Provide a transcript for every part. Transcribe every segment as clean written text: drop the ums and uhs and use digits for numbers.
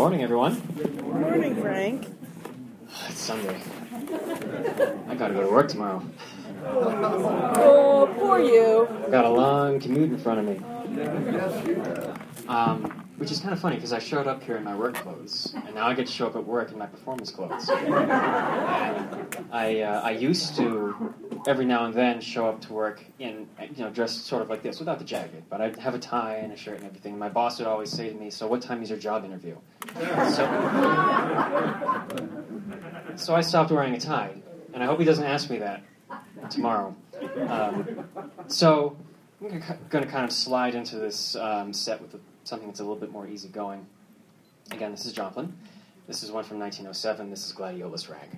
morning, everyone. Good morning, Frank. It's Sunday. I gotta go to work tomorrow. Oh, poor you. I've got a long commute in front of me. Which is kind of funny because I showed up here in my work clothes, and now I get to show up at work in my performance clothes. And I used to every now and then show up to work in, dressed sort of like this, without the jacket, but I'd have a tie and a shirt and everything. And my boss would always say to me, "So what time is your job interview?" So I stopped wearing a tie, and I hope he doesn't ask me that tomorrow. So I'm going to kind of slide into this set with something that's a little bit more easygoing. Again, this is Joplin. This is one from 1907. This is Gladiolus Rag.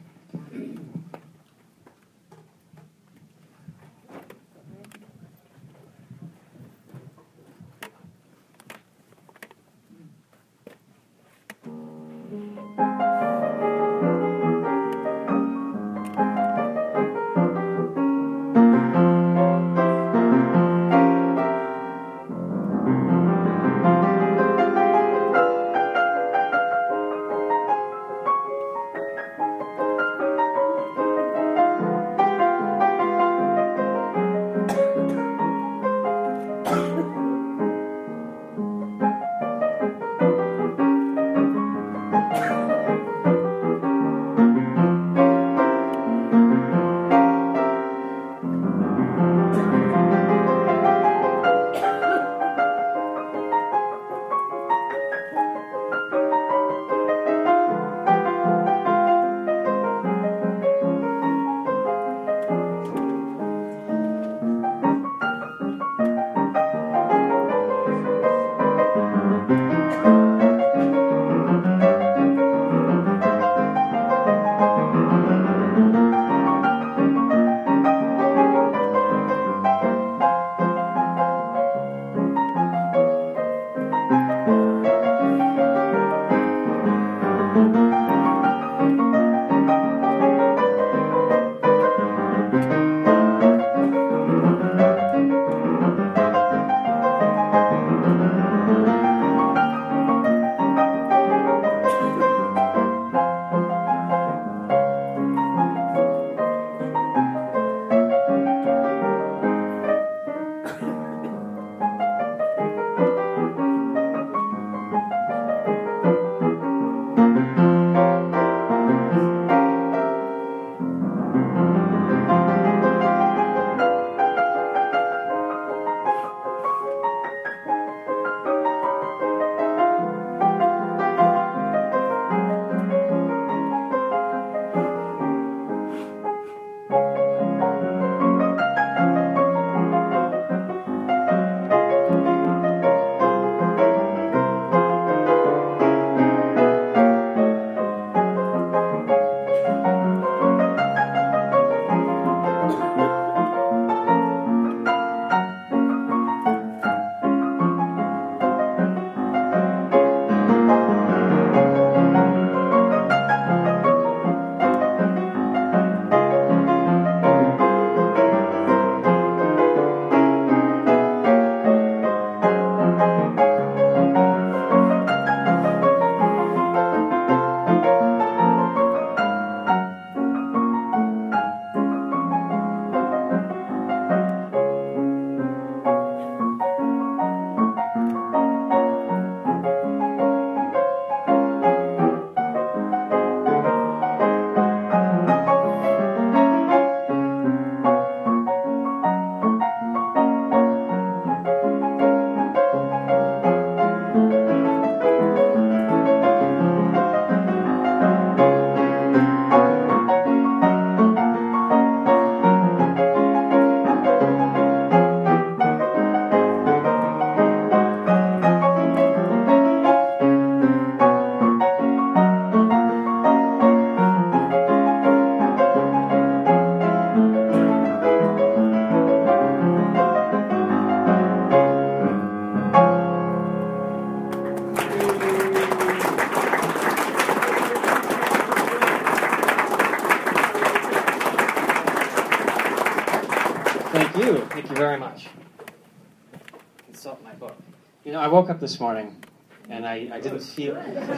Thank you very much. Consult my book. I woke up this morning and I didn't feel.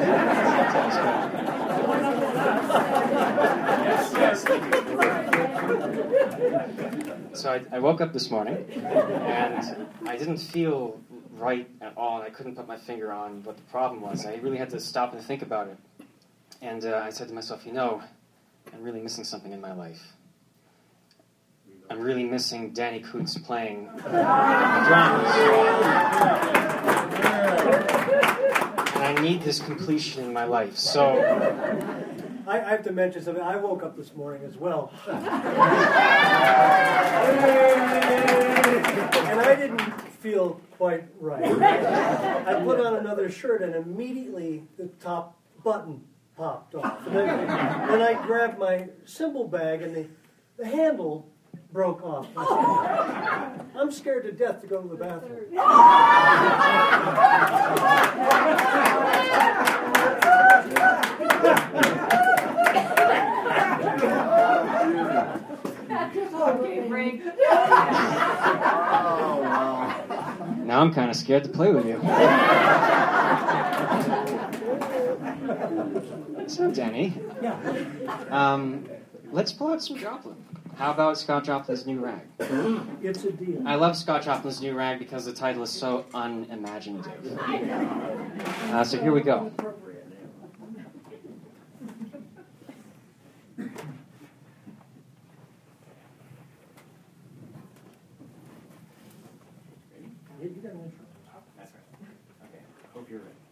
So I woke up this morning, and I didn't feel right at all, and I couldn't put my finger on what the problem was. I really had to stop and think about it. And I said to myself, I'm really missing something in my life. I'm really missing Danny Koontz playing drums. And I need this completion in my life. So I have to mention something. I woke up this morning as well. And I didn't feel quite right. I put on another shirt and immediately the top button popped off. And then I grabbed my cymbal bag and the handle broke off. I'm scared to death to go to the bathroom. Okay, Frank. now I'm kind of scared to play with you. So, Danny, let's pull out some Joplin. How about Scott Joplin's New Rag? It's a deal. I love Scott Joplin's New Rag because the title is so unimaginative. So here we go. You got an intro. That's right. Okay. Hope you're ready.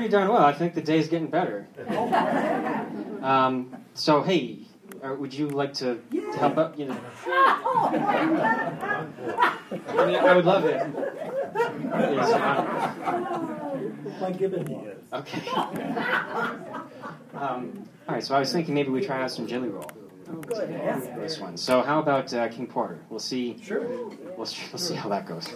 pretty darn well. I think the day's getting better. So, hey, would you like to help out? You know, I mean, I would love it. Yes, My given one. okay. All right, so I was thinking maybe we try out some jelly roll. This one. So how about King Porter? We'll see. Sure. We'll see how that goes.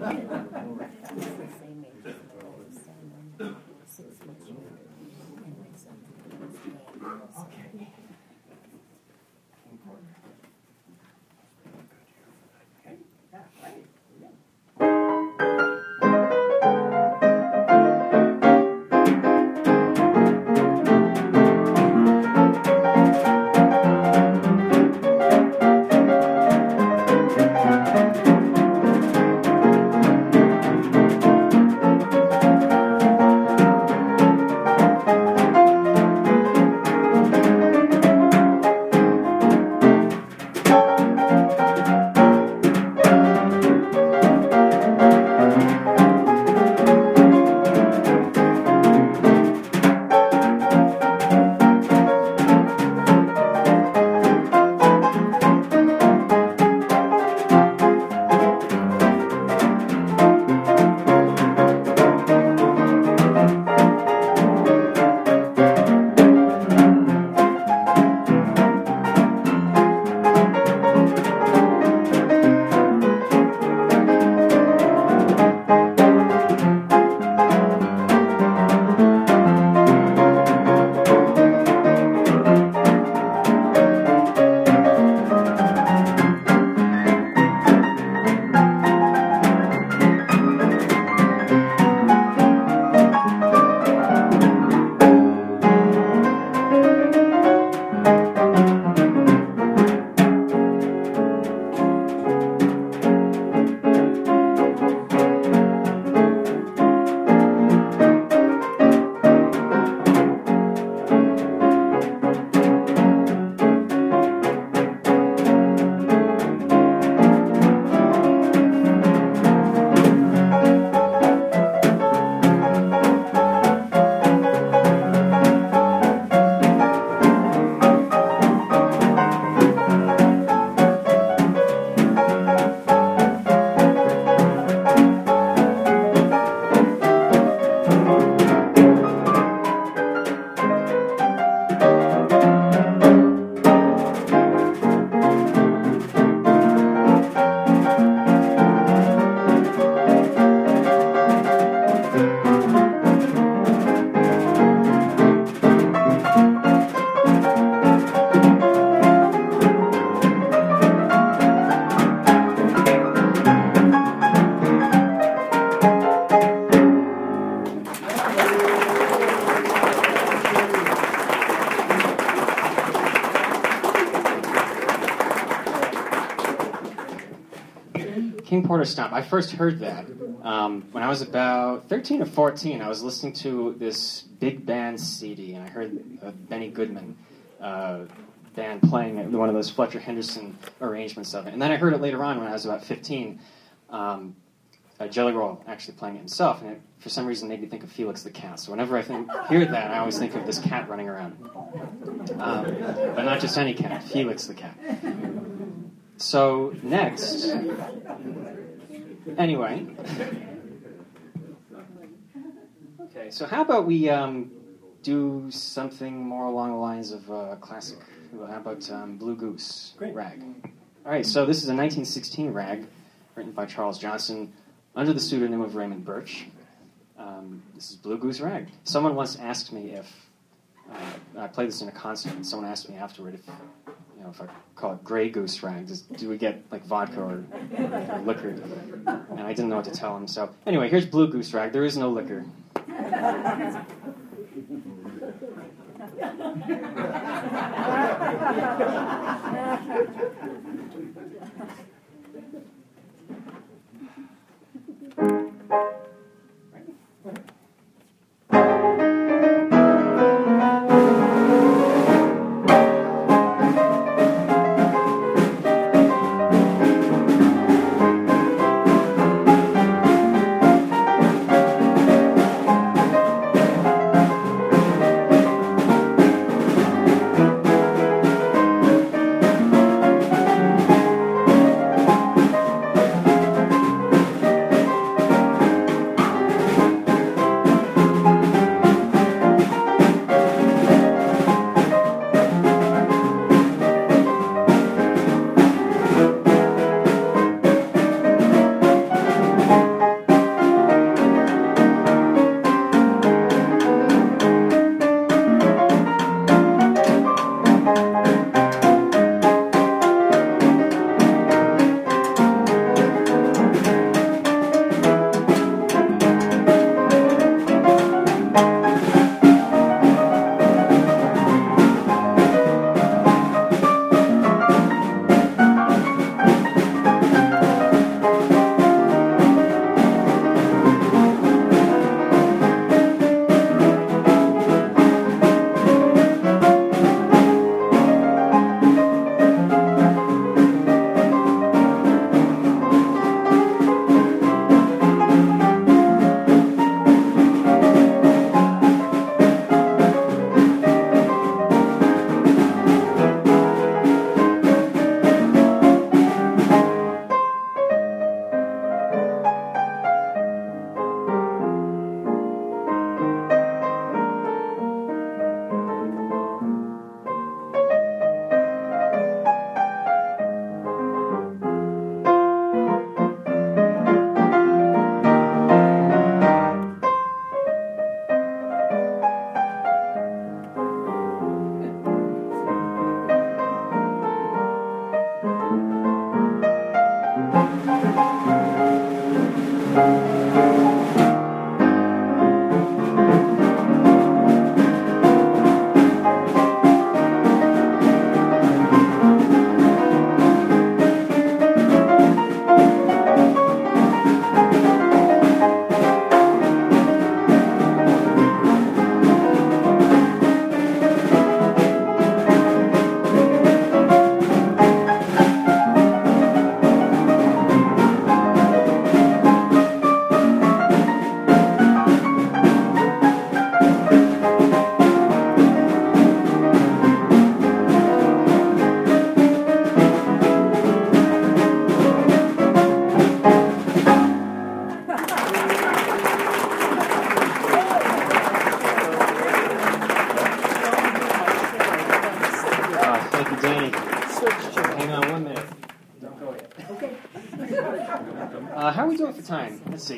King Porter Stomp. I first heard that when I was about 13 or 14. I was listening to this big band CD, and I heard Benny Goodman band playing one of those Fletcher Henderson arrangements of it. And then I heard it later on when I was about 15, Jelly Roll actually playing it himself, and it, for some reason, made me think of Felix the Cat. So whenever I hear that, I always think of this cat running around. But not just any cat, Felix the Cat. So next, anyway, okay, so how about we do something more along the lines of classic? Well, how about Blue Goose Rag? All right, so this is a 1916 rag written by Charles Johnson under the pseudonym of Raymond Birch. This is Blue Goose Rag. Someone once asked me if I played this in a concert, and someone asked me afterward if I call it Grey Goose Rag, do we get like vodka or liquor? And I didn't know what to tell him. So anyway, here's Blue Goose Rag. There is no liquor. Thank you. Switch chair. Hang on 1 minute. Don't go yet. Okay. How are we doing for time? Let's see.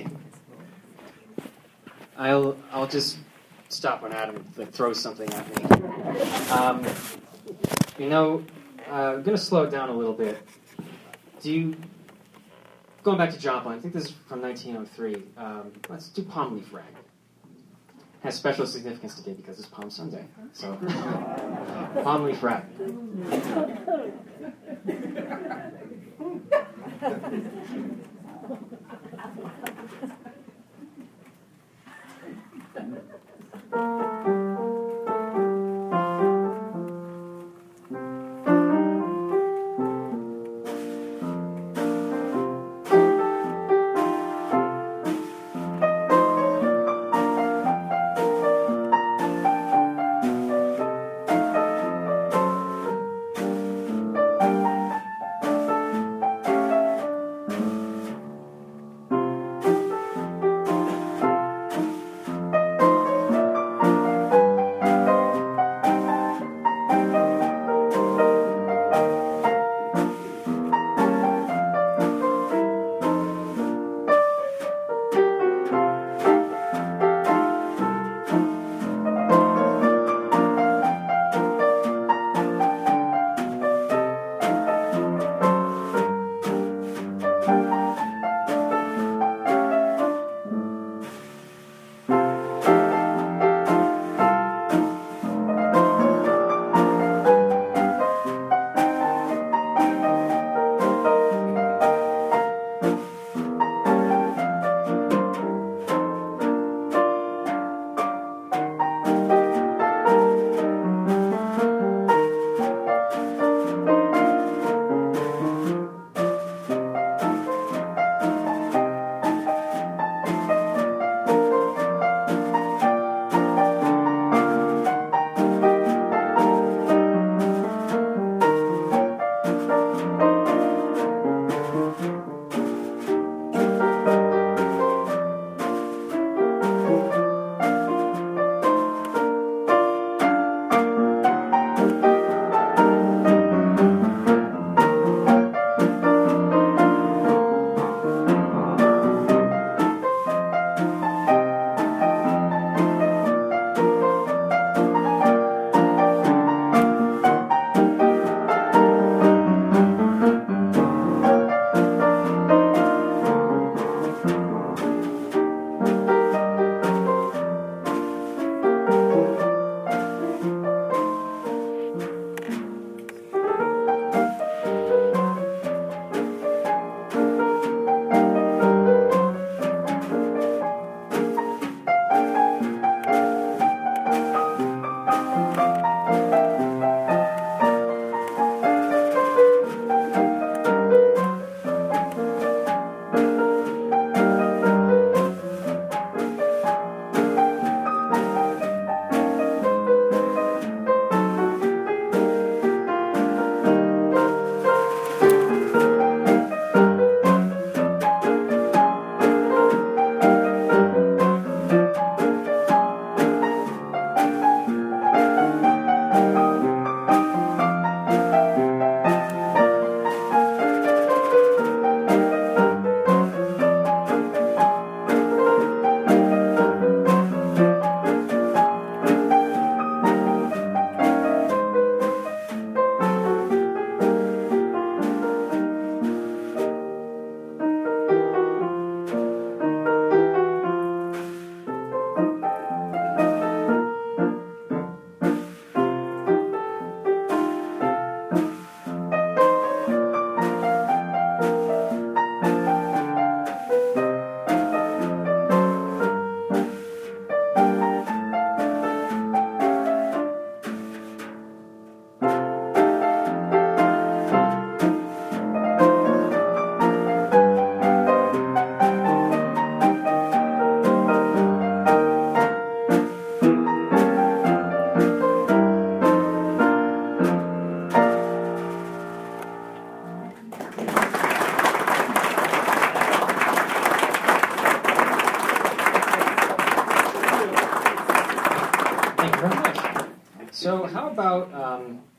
I'll just stop when Adam throws something at me. I'm going to slow it down a little bit. Going back to Joplin, I think this is from 1903. Let's do Palm Leaf Rag. Has special significance today because it's Palm Sunday. So, Palm Leaf Rag.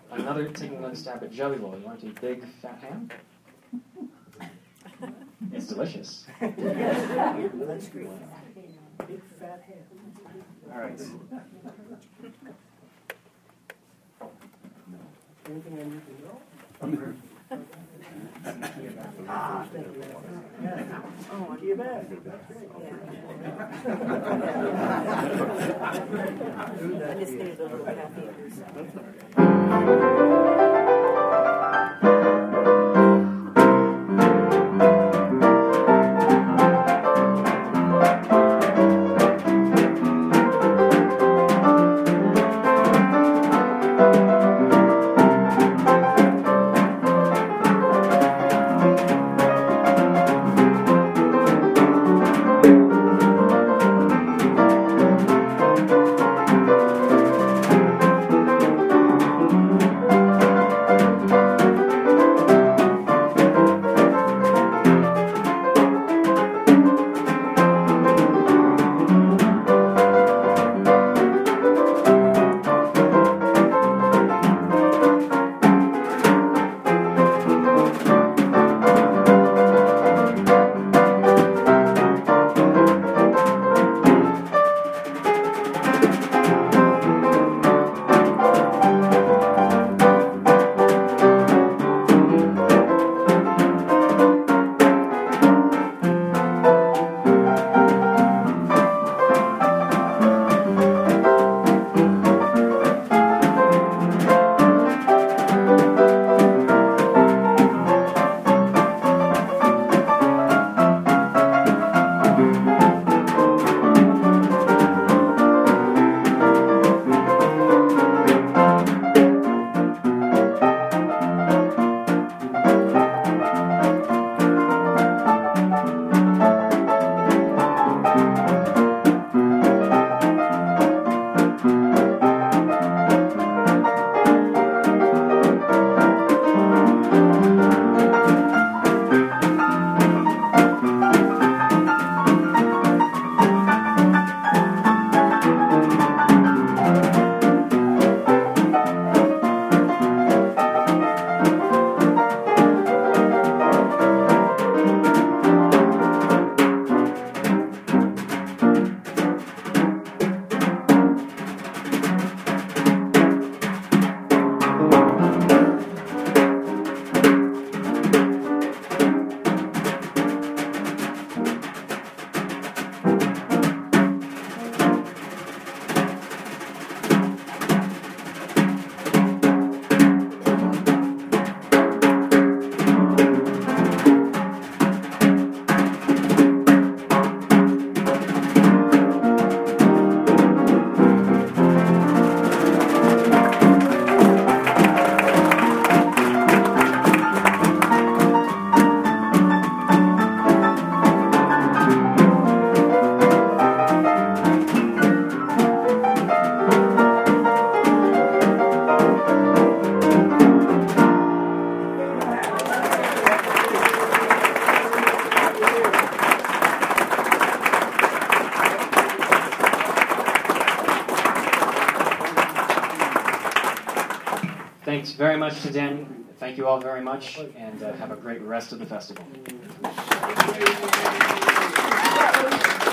taking another stab at Jelly Roll. You want to do big fat ham? It's delicious. That's great. Big fat ham. All right. Anything I need to know? Give back. I just needed a little caffeine. Thanks very much to Danny. Thank you all very much, and have a great rest of the festival.